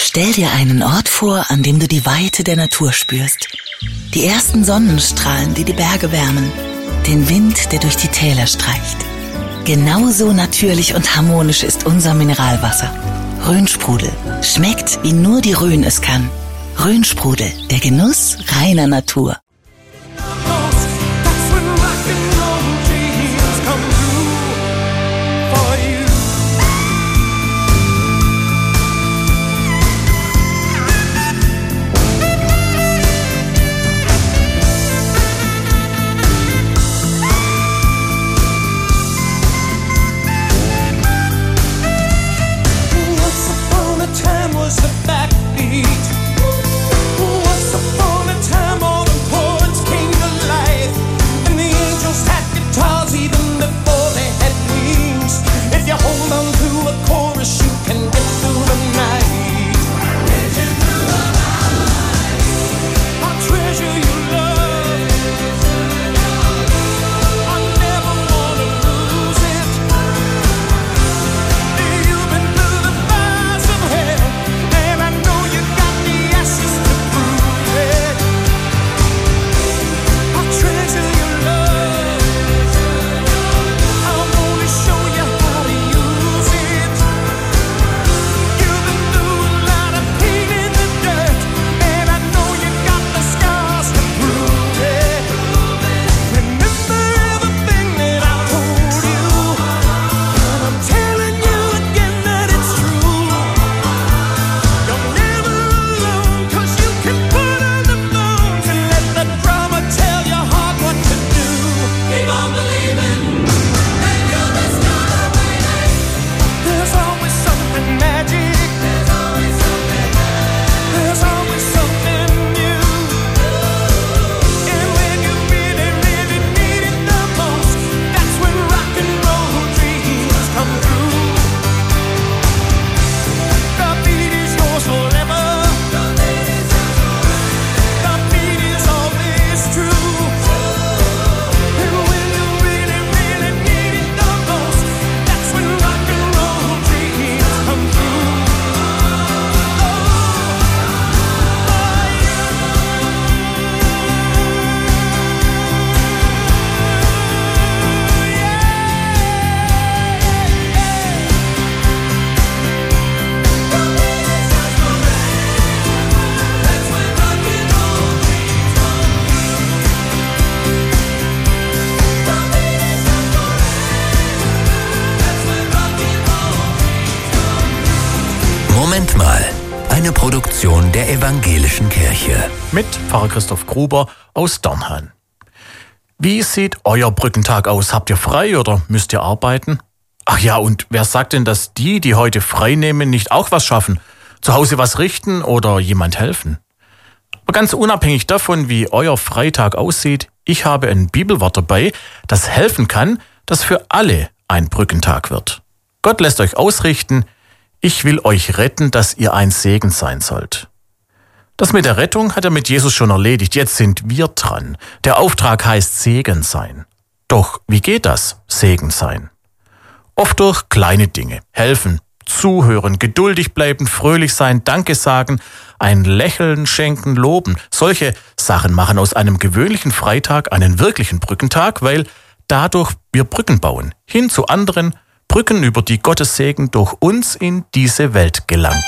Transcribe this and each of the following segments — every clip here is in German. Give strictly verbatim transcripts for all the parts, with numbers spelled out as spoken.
Stell dir einen Ort vor, an dem du die Weite der Natur spürst. Die ersten Sonnenstrahlen, die die Berge wärmen. Den Wind, der durch die Täler streicht. Genauso natürlich und harmonisch ist unser Mineralwasser. Rhönsprudel. Schmeckt, wie nur die Rhön es kann. Rhönsprudel, der Genuss reiner Natur. Moment mal, eine Produktion der Evangelischen Kirche. Mit Pfarrer Christoph Gruber aus Dernhan. Wie sieht euer Brückentag aus? Habt ihr frei oder müsst ihr arbeiten? Ach ja, und wer sagt denn, dass die, die heute frei nehmen, nicht auch was schaffen? Zu Hause was richten oder jemand helfen? Aber ganz unabhängig davon, wie euer Freitag aussieht, ich habe ein Bibelwort dabei, das helfen kann, dass für alle ein Brückentag wird. Gott lässt euch ausrichten, ich will euch retten, dass ihr ein Segen sein sollt. Das mit der Rettung hat er mit Jesus schon erledigt. Jetzt sind wir dran. Der Auftrag heißt Segen sein. Doch wie geht das, Segen sein? Oft durch kleine Dinge. Helfen, zuhören, geduldig bleiben, fröhlich sein, Danke sagen, ein Lächeln schenken, loben. Solche Sachen machen aus einem gewöhnlichen Freitag einen wirklichen Brückentag, weil dadurch wir Brücken bauen. Hin zu anderen Brücken, über die Gottes Segen durch uns in diese Welt gelangt.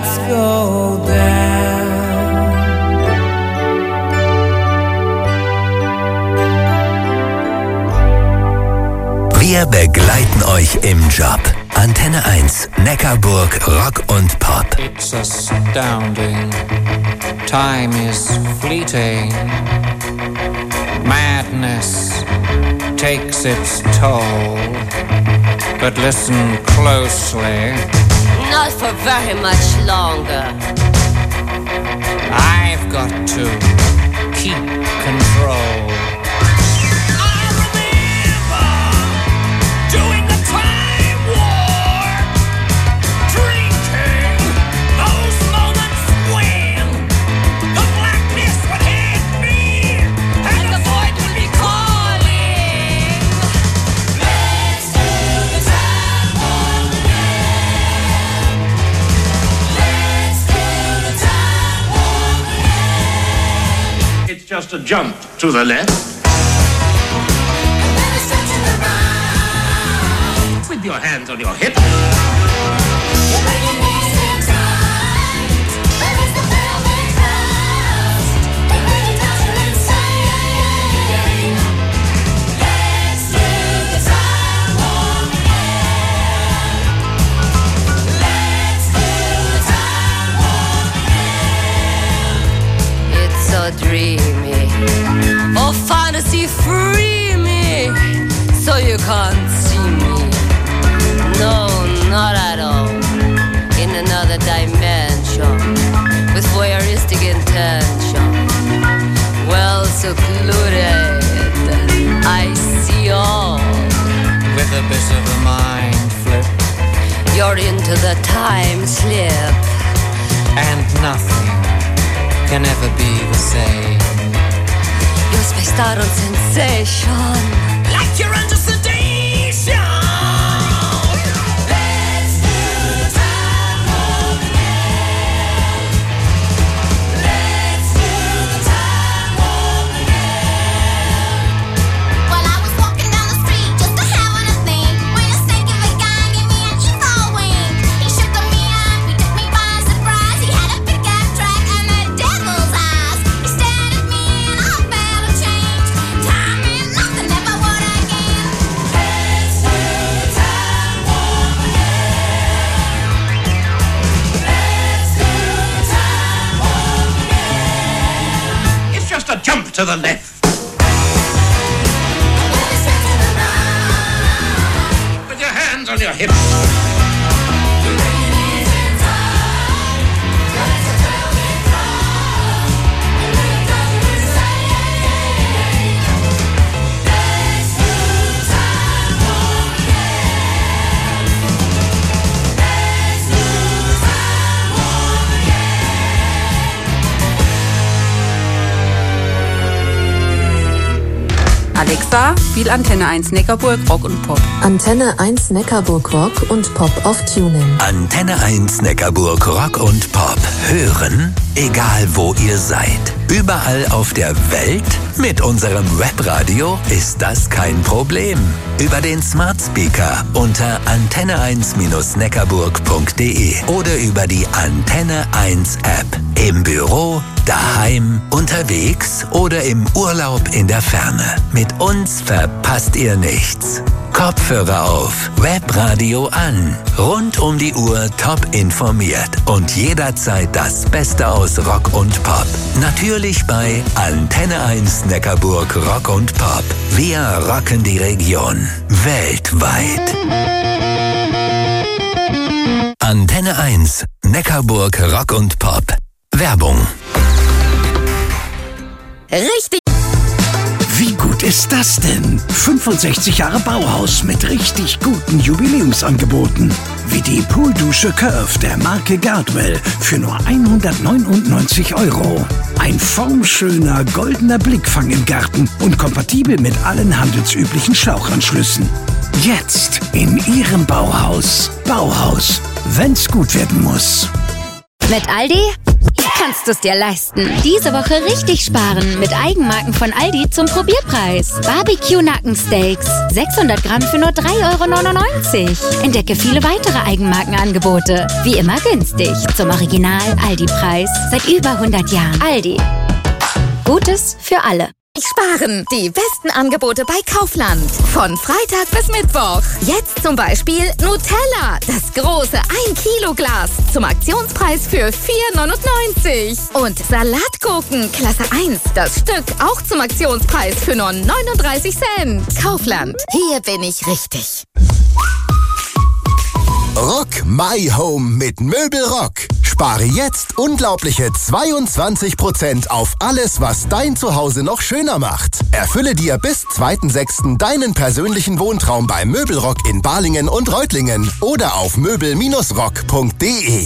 lights go down. Wir begleiten euch im Job. Antenne eins, Neckarburg, Rock und Pop. It's astounding. Time is fleeting. Madness takes its toll. But listen closely. Not for very much longer. I've got to keep control. Just a jump to the left. With your hands on your hips. It's so dreamy. Oh, fantasy, free me. So you can't see me. No, not at all. In another dimension. With voyeuristic intention. Well secluded. I see all. With a bit of a mind flip. You're into the time slip. And nothing can ever be the same. You're spaced out on sensation. Like you're under sedation. Let's do the time warp again. Let's do the time warp again. Well, I was walking down the street just a having a thing when a snake of a guy gave me an evil wink. He shook me up, he took me by surprise. He had a pickup truck and the devil's eyes. He stared at me and I felt a change. Time and nothing ever would again. Let's do the time warp again. Let's do the time warp again. It's just a jump to the left. With your hands on your hips. Alexa, spiel Antenne eins Neckarburg, Rock und Pop. Antenne eins Neckarburg Rock und Pop auf TuneIn. Antenne eins, Neckarburg, Rock und Pop. Hören, egal wo ihr seid. Überall auf der Welt? Mit unserem Webradio ist das kein Problem. Über den Smart Speaker unter antenne eins neckarburg punkt de oder über die Antenne eins App. Im Büro, daheim, unterwegs oder im Urlaub in der Ferne. Mit uns verpasst ihr nichts. Kopfhörer auf, Webradio an. Rund um die Uhr top informiert und jederzeit das Beste aus Rock und Pop. Natürlich bei Antenne eins Neckarburg Rock und Pop. Wir rocken die Region weltweit. Antenne eins Neckarburg Rock und Pop. Werbung. Richtig. Wie gut ist das denn? fünfundsechzig Jahre Bauhaus mit richtig guten Jubiläumsangeboten. Wie die Pooldusche Curve der Marke Gardwell für nur hundertneunundneunzig Euro. Ein formschöner goldener Blickfang im Garten und kompatibel mit allen handelsüblichen Schlauchanschlüssen. Jetzt in Ihrem Bauhaus. Bauhaus, wenn's gut werden muss. Mit Aldi Kannst du es dir leisten? Diese Woche richtig sparen mit Eigenmarken von Aldi zum Probierpreis. Barbecue-Nackensteaks. sechshundert Gramm für nur drei Euro neunundneunzig. Entdecke viele weitere Eigenmarkenangebote. Wie immer günstig. Zum Original Aldi-Preis. Seit über hundert Jahren. Aldi. Gutes für alle. Sparen. Die besten Angebote bei Kaufland. Von Freitag bis Mittwoch. Jetzt zum Beispiel Nutella. Das große ein Kilo Glas. Zum Aktionspreis für vier neunundneunzig. Und Salatgurken Klasse eins. Das Stück auch zum Aktionspreis für nur neununddreißig Cent. Kaufland. Hier bin ich richtig. Rock My Home mit Möbelrock. Spare jetzt unglaubliche zweiundzwanzig Prozent auf alles, was dein Zuhause noch schöner macht. Erfülle dir bis zweiten sechsten deinen persönlichen Wohntraum bei Möbelrock in Balingen und Reutlingen oder auf möbel rock punkt de.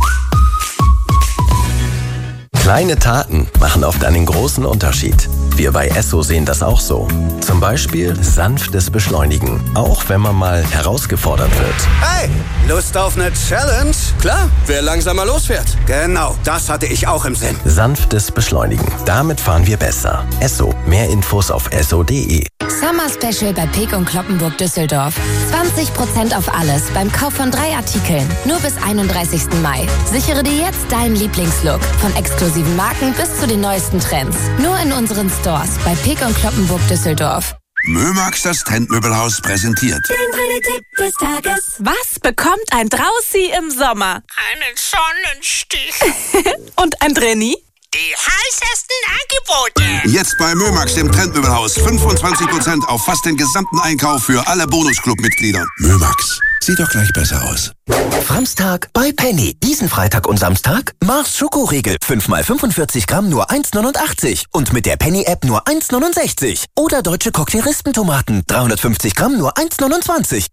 Kleine Taten machen oft einen großen Unterschied. Wir bei Esso sehen das auch so. Zum Beispiel sanftes Beschleunigen, auch wenn man mal herausgefordert wird. Hey, Lust auf eine Challenge? Klar, wer langsamer losfährt. Genau, das hatte ich auch im Sinn. Sanftes Beschleunigen, damit fahren wir besser. Esso, mehr Infos auf esso punkt de. Summer Special bei Peek und Kloppenburg Düsseldorf. zwanzig Prozent auf alles beim Kauf von drei Artikeln. Nur bis einunddreißigsten Mai. Sichere dir jetzt deinen Lieblingslook. Von exklusiven Marken bis zu den neuesten Trends. Nur in unseren Stores bei Peek und Kloppenburg Düsseldorf. Mömax, das Trendmöbelhaus, präsentiert. Der Tipp des Tages. Was bekommt ein Draußi im Sommer? Einen Sonnenstich. Und ein Drenni? Die heißesten Angebote. Jetzt bei Mömax, dem Trendmöbelhaus. fünfundzwanzig Prozent auf fast den gesamten Einkauf für alle Bonusclub-Mitglieder. Mömax. Sieht doch gleich besser aus. Samstag bei Penny. Diesen Freitag und Samstag Mars Schokoriegel. fünf mal fünfundvierzig Gramm nur eins neunundachtzig. Und mit der Penny-App nur eins neunundsechzig. Oder deutsche Cocktail-Rispentomaten. dreihundertfünfzig Gramm nur eins neunundzwanzig.